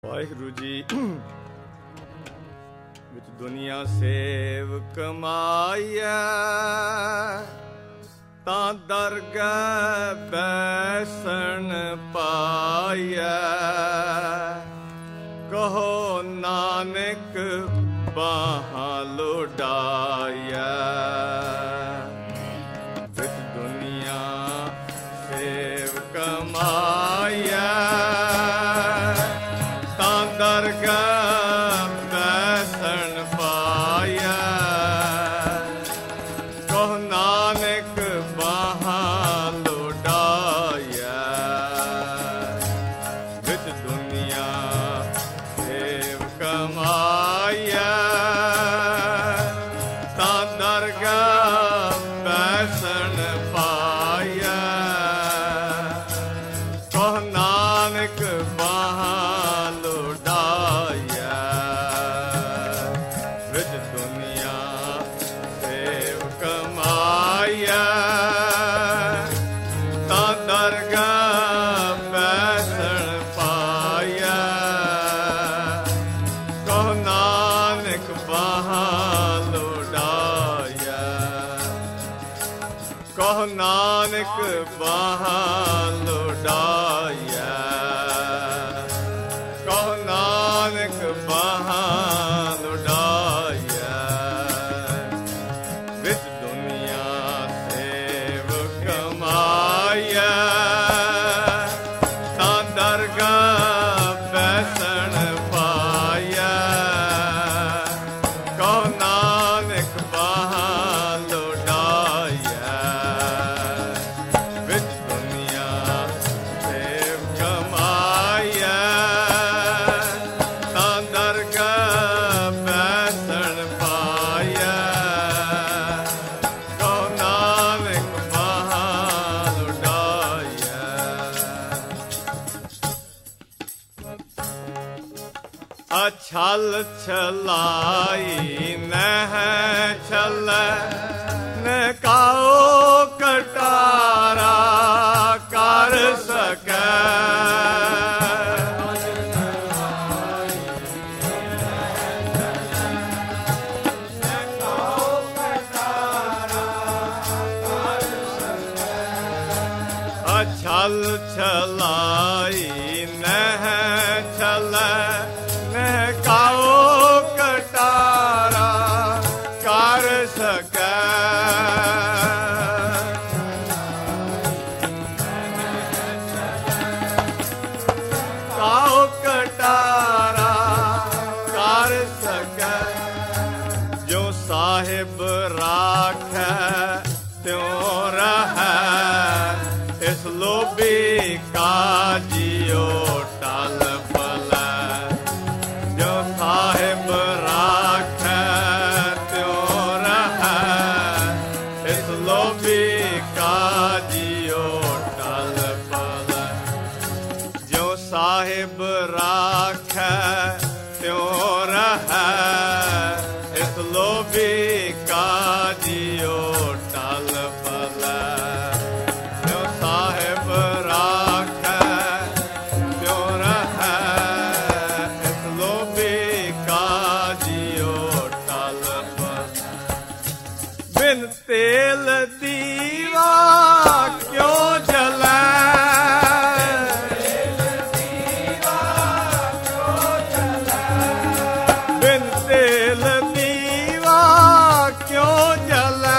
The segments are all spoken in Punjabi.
ਵਾਹਿਗੁਰੂ ਜੀ ਵਿੱਚ ਦੁਨੀਆ ਸੇਵ ਕਮਾਈਐ, ਤਾਂ ਦਰਗਹਿ ਬੈਸਣ ਪਾਈਐ। ਕਹੋ ਨਾਨਕ ਬਾਹਾਂ ਲੋਡਾਈਐ, ਵਿੱਚ ਦੁਨੀਆ ਸੇਵ ਕਮਾਈਐ, ਤਾਂ ਦਰਗਹਿ ਬੈਸਣ ਪਾਈਐ। ਕਹੋ ਨਾਨਕ ਬਾਹਾਂ ਲੋਡਾਈਐ, ਵਿੱਚ ਦੁਨੀਆ ਸੇਵ ਕਮਾਈਐ, ਤਾਂ ਦਰਗਹਿ ਬੈਸਣ ਪਾਈਐ। ਕਹੋ ਨਾਨਕ ਬਾਹਾਂ ਲੋਡਾਈਐ, ਵਿੱਚ ਦੁਨੀਆ ਸੇਵ ਕਮਾਈਐ, ਤਾਂ ਦਰਗਹਿ ਬੈਸਣ ਪਾਈਐ। ਕਹੋ ਨਾਨਕ ਬਾਹਾਂ ਲੋਡਾਈਐ, ਕਹੋ ਨਾਨਕ ਬਾਹਾਂ ਲੋਡਾਈਐ, ਕਹੋ ਨਾਨਕ ਬਾਹਾਂ ਲੋਡਾਈਐ। ਵਿੱਚ ਦੁਨੀਆ ਸੇਵ ਕਮਾਈਐ, ਤਾਂ ਦਰਗਹਿ ਬੈਸਣ ਪਾਈਐ। ਕਹੋ ਨਾਨਕ ਬਾਹਾਂ ਲੋਡਾਈਐ, ਵਿੱਚ ਦੁਨੀਆ ਸੇਵ ਕਮਾਈਐ, ਤਾਂ ਦਰਗਹਿ ਬੈਸਣ ਪਾਈਐ। ਕਹੋ ਨਾਨਕ ਬਾਹਾਂ ਲੋਡਾਈਐ। ਅਛਲ ਛਲਾਈ ਨਹਿ ਛਲੈ, ਨਕਾਓ ਕਟਾਰਾ ਕਰ ਸਕੈ। ਅਛਲ ਛਲਾਈ ਨਹਿ ਛਲੈ, ਨਕਾਓ ਕਟਾਰਾ ਕਰ ਸਕੈ। ਕਾਓ ਕਟਾਰਾ ਕਰ ਸਕੈ, ਜੋ ਸਾਹਿਬ ਰਾਖੈ ਤਿਉ ਰਹੈ। ਇਸ ਲੋਭੀ ਕਾ ਜਿਉ ਟਲ ਪਲੈ, ਜੋ ਸਾਹਿਬ ਰਾਖੈ ਤਿਉ ਰਹੈ। ਇਸ ਲੋਭੀ ਕਾ ਜਿਉ ਟਲ ਪਲੈ, ਜੋ ਸਾਹਿਬ ਰਾਖੈ ਤਿਉ ਰਹੈ। ਇਸ ਲੋਭੀ ਕਾ ਜਿਉ ਟਲ ਪਲੈ, ਜੋ ਸਾਹਿਬ ਰਾਖੈ ਤਿਉ ਰਹੈ। ਇਸ ਲੋਭੀ ਕਾ ਜਿਉ ਟਲ ਪਲੈ। ਬਿਨ ਤੇਲ ਦੀਵਾ ਕਿਉ ਜਲੈ, ਬਿਨ ਤੇਲ ਦੀਵਾ ਕਿਉ ਜਲੈ।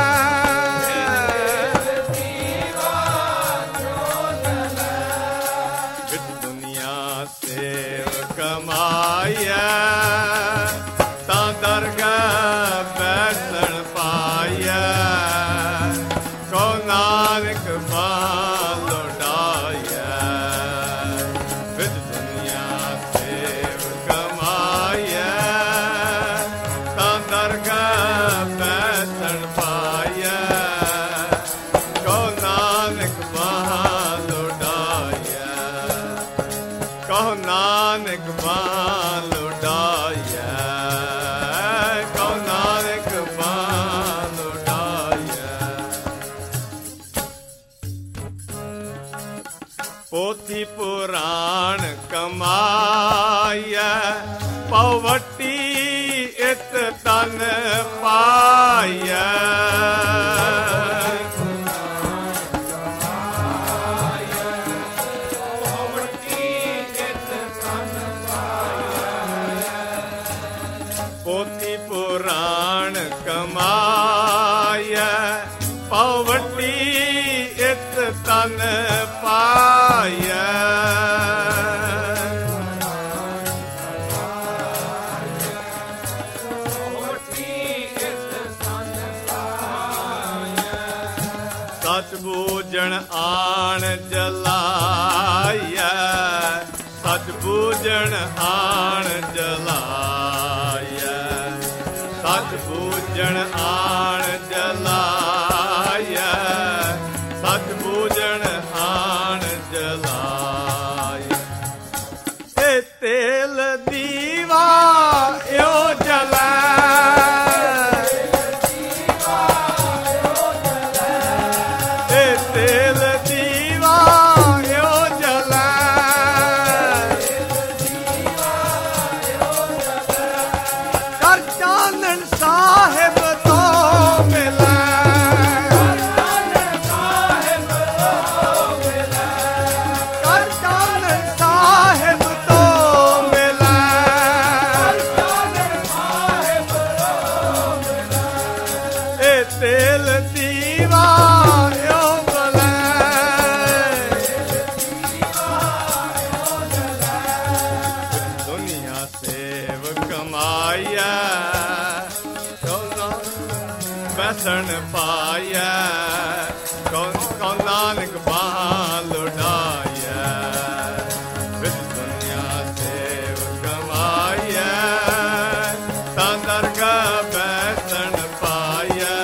ਵਿੱਚ ਦੁਨੀਆ ਸੇਵ ਕਮਾਈਐ, ਤਾਂ ਦਰਗਹਿ ਬੈਸਣ ਪਾਈਐ। ਕਹੋ ਨਾਨਕ ਬਾਹਾਂ ਲੋਡਾਈਐ, ਵਿੱਚ ਦੁਨੀਆ ਸੇਵ ਕਮਾਈਐ, ਤਾਂ ਦਰਗਹਿ ਬੈਸਣ ਪਾਈਐ। ਕਹੋ ਨਾਨਕ ਬਾਹਾਂ ਲੋਡਾਈਐ, ਕਹੋ ਨਾਨਕ ਬਾਹਾਂ ਲੋਡਾਈਐ, ਕਹੋ ਨਾਨਕ ਬਾਹਾਂ ਲੋਡਾਈਐ। ਪੋਥੀ ਪੁਰਾਣ ਕਮਾ ਪਵਟੀ ਇਤ ਤਨ ਪਾਇਆ ਪੋਥੀ ਪੁਰਾਣ ਕਮਾਇਆ ਪਵਟੀ ਇਤ ਤਨ ਪਾਇਆ ਸਚ ਬੂਝਣ ਆਣ ਜਲਾਇਆ ਸਚ ਬੂਝਣ ਆਣ ਜਲਾਇਆ ਸਚ ਬੂਝਣ ਆਣ ਜਲਾਇਆ ਸਚ ਬੂਝਣ ਆਣ ਜਲਾਇਆ ਇਹ ਤੇਲ ਦੀਵਾ ਇਉ ਜਲਾ ਤੇਲ ਦੀਵਾ ਇਉ ਜਲੇ ਦੁਨੀਆ ਸੇਵ ਕਮਾਇਆ ਬੈਸਣ ਪਾਇਆ ਕੌਣ ਨਾਨਕ ਬਾਹ ਲੁਟਾਇਆ ਦੁਨੀਆ ਸੇਵ ਕਮਾਇਆ ਤਾਂ ਦਰਗਾਹ ਬੈਸਣ ਪਾਇਆ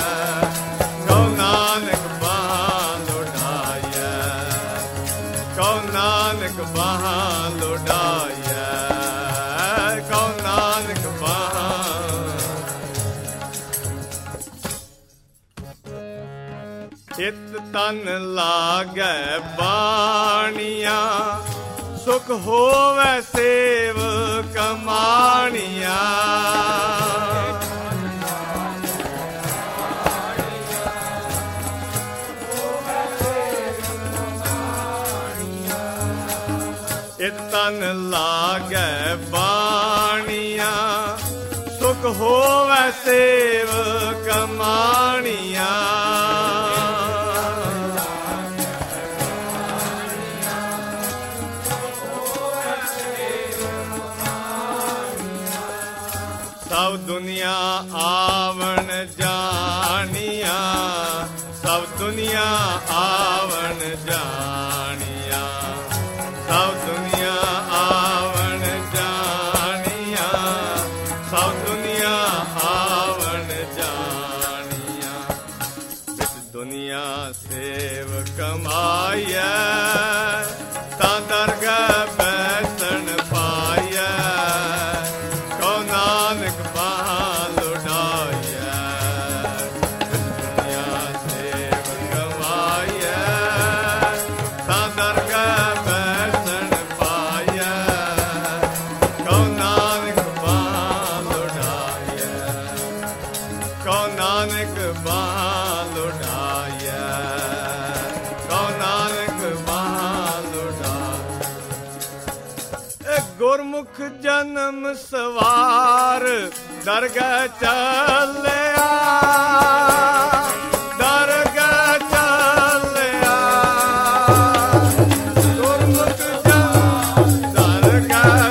ਨਾਨਕ ਬਾਹਾਂ ਲੁਟਾਇਆ ਕਉ ਨਾਨਕ ਬਾਹਾਂ ਚਿਤ ਤਨ ਲਾਗੈ ਬਾਣੀਆਂ ਸੁਖ ਹੋਵੈ ਸੇਵ ਕਮਾਣੀਆਂ ਤਨ ਲਾਗੈ ਬਾਣੀਆਂ ਸੁਖ ਹੋਵੈ ਸੇਵ ਕਮਾਣੀਆਂ ਸਭ ਦੁਨੀਆ ਆਵਣ ਜਾਣੀਆਂ ਸਭ ਦੁਨੀਆ ਆਵਣ ਜਾਣੀਆਂ ਸਭ ਦੁਨੀਆ ਆਵਣ ਜਾਣੀਆਂ ਸਭ ਦੁਨੀਆ ਆਵਣ ਜਾਣੀਆਂ ਇਸ ਦੁਨੀਆ ਸੇਵ ਕਮਾਇਆ ਤਾਂ ਦਰਗਾਹ ਬੈਸਣ ਪਾਇਆ ਕਉ ਨਾਨਕ ਬਾਹ ਲੁਟਾਇਆ ਦੁਨੀਆ ਸੇਵ ਕਮਾਇਆ ਤਾਂ ਦਰਗਾਹ ਨਾਨਕ ਬਾਹ ਲੁਟਾਇਆ ਕਉ ਨਾਨਕ ਬਾਹ ਲੁਟਾਇਆ ਗੁਰਮੁਖ ਜਨਮ ਸਵਾਰ ਦਰਗਾਹ ਚੱਲਿਆ ਦਰਗਾਹ ਚੱਲਿਆ ਗੁਰਮੁਖ ਜਨਮ ਦਰਗਾਹ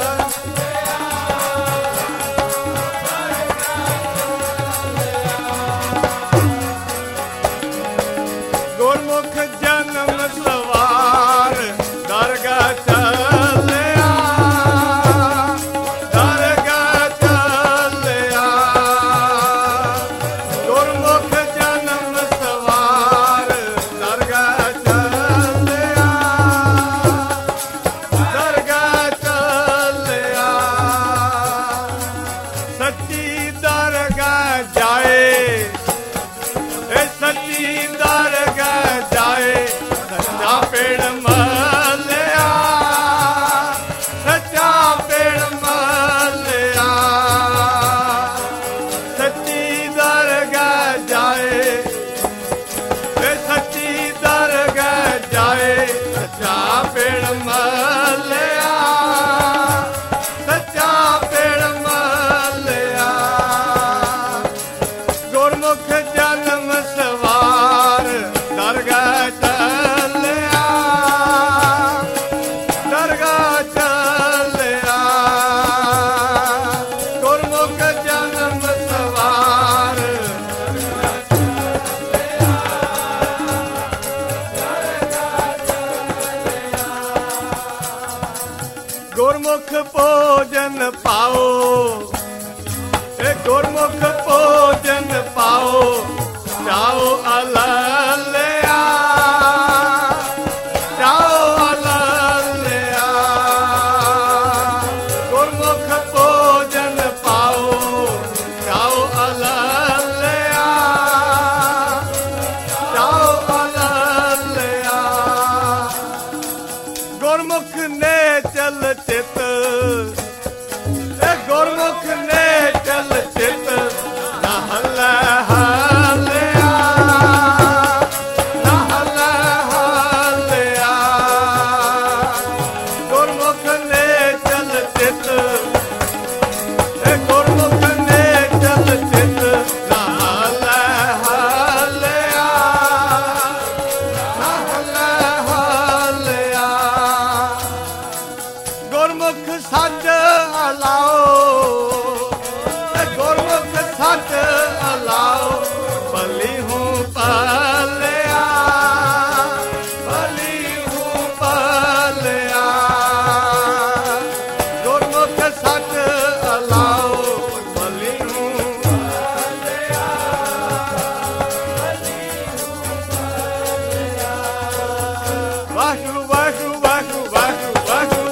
ਗੁਰਮੁਖ ਜਨਮ ਸਵਾਰ ਦਰਗਾਹ ਚੱਲਿਆ ਦਰਗਾਹ ਚੱਲਿਆ ਗੁਰਮੁਖ ਭੋਜਨ ਪਾਓ, ਇਹ ਗੁਰਮੁਖ ਭੋਜਨ ਪਾਓ, ਚਾਓ ਅਲਲਿਆ, ਚਾਓ ਅਲਲਿਆ। ਗੁਰਮੁਖ ਭੋਜਨ ਪਾਓ, ਚਾਓ ਅਲਲਿਆ, ਚਾਓ ਅਲਲਿਆ। ਗੁਰਮੁਖ ਨੇ ਚਲ ਚਿਤ, ਗੁਰਮੁਖ ਨੇ ਚਲ ਚਿਤ, ਨਾ ਹੱਲੇ ਹੱਲਿਆ, ਨਾ ਹੱਲੇ ਹੱਲਿਆ। ਗੁਰਮੁਖ ਨੇ ਚਲ ਚਿਤ, ਗੁਰਮੁਖ ਨੇ ਚਲ ਚਿਤ, ਨਾ ਹੱਲੇ ਹੱਲਿਆ, ਨਾ ਹੱਲੇ ਹੱਲਿਆ। ਗੁਰਮੁਖ ਸੱਚ ਅਲਾਓ, ਗੁਰਮੁਖ ਸੱਚ ਅਲਾਓ, ਭਲੀ ਹੂੰ ਪਾਲਿਆ, ਭਲੀ ਹੂੰ ਪਾਲਿਆ। ਗੁਰਮੁਖ ਸੱਚ ਅਲਾਓ, ਭਲੀ ਹੂੰ ਪਾਲਿਆ, ਭਲੀ ਹੂੰ ਪਾਲਿਆ। ਵਾਹਿਗੁਰੂ ਵਾਹਿਗੁਰੂ ਵਾਹਿਗੁਰੂ ਵਾਹਿਗੁਰੂ ਵਾਹਿਗੁਰੂ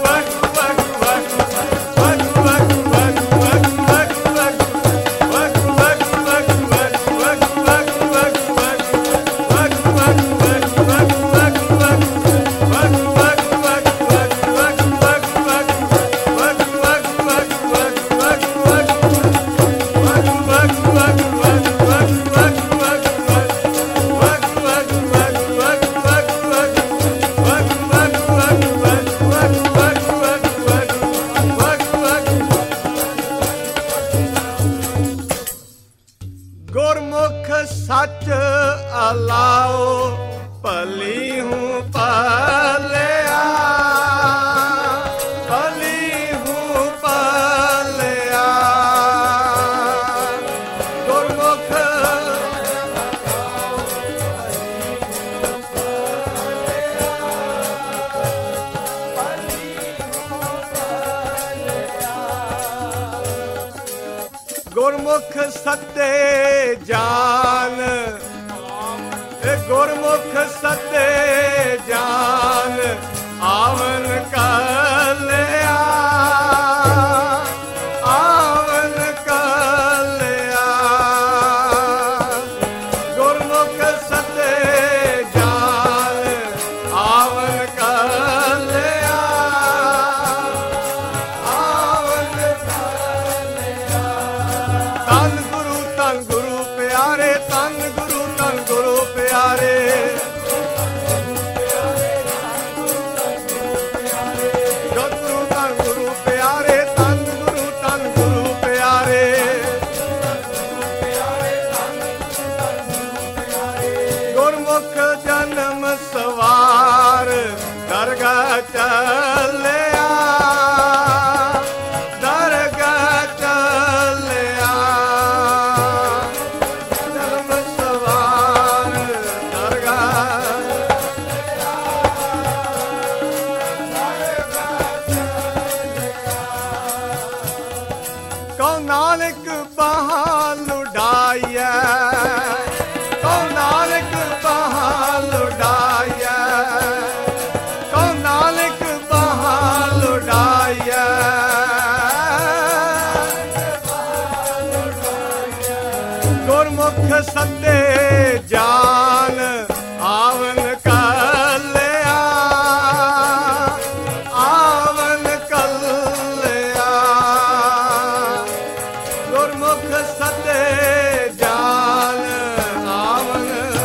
ਗੁਰਮੁਖ ਸੱਚ ਅਲਾਓ, ਭਲੀ ਹੂੰ ਪਾਲਿਆ, ਭਲੀ ਹੂੰ ਪਾਲਿਆ। ਗੁਰਮੁਖ ਗੁਰਮੁਖ ਸੱਤੇ ਜਾਨ, ਗੁਰਮੁਖ ਸੱਤੇ ਜਾਨ, ਆਵਨ ਕਲਿਆ, ਆਵਨ ਕਲਿਆ। ਗੁਰਮੁਖ ਸੱਤੇ ਜਾਨ, ਆਵਨ ਕਲਿਆ, ਆਵਨ ਕਲਿਆ। ਧੰਨ ਗੁਰੂ ਪਿਆਰੇ, ਧੰਨ ਗੁਰੂ ਪਿਆਰੇ। ਗੁਰੂ ਧੰਨ ਗੁਰੂ ਪਿਆਰੇ, ਧੰਨ ਗੁਰੂ ਪਿਆਰੇ। ਗੁਰਮੁਖ ਜਨਮ ਸਵਾਰ, ਦਰਗਾਹ ਚੱਲਿਆ, ਦਰਗਾਹ ਚੱਲਿਆ। ਜਨਮ ਸਵਾਰ, ਦਰਗਾਹ ਕਉ ਨਾਨਕ ਬਾਹਾਂ ਲੁਡਾਈਐ, ਕਉ ਨਾਨਕ ਬਾਹਾਂ ਲੁਡਾਈਐ, ਕਉ ਨਾਨਕ ਬਾਹਾਂ ਲੁਡਾਈਐ। ਗੁਰਮੁਖ ਸੱਤੇ ਜਾਨ, ਆਵਨ ਕਲਿਆ, ਆਵਨ ਕਲਿਆ। ਗੁਰਮੁਖ ਸੱਤੇ ਜਾਨ, ਆਵਨ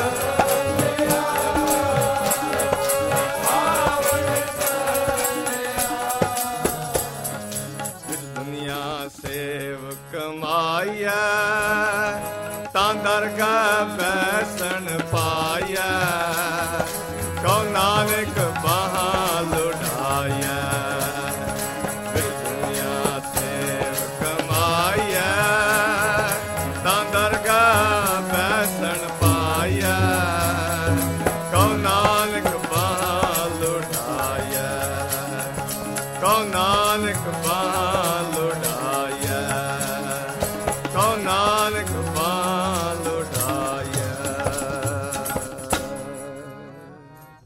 ਦੁਨੀਆ ਸੇਵ ਕਮਾਈਐ, ਤਾਂ ਦਰਗਾਹ ਬੈਸਣ ਪਾਈਐ। ਕਉ ਨਾਨਕ ਬਾਹਾਂ ਲੁਡਾਈਐ, ਦੁਨੀਆ ਸੇਵ ਕਮਾਈਐ, ਤਾਂ ਦਰਗਾਹ ਬੈਸਣ ਪਾਈਐ। ਕਉ ਨਾਨਕ ਬਾਹਾਂ ਲੁਡਾਈਐ, ਕਉ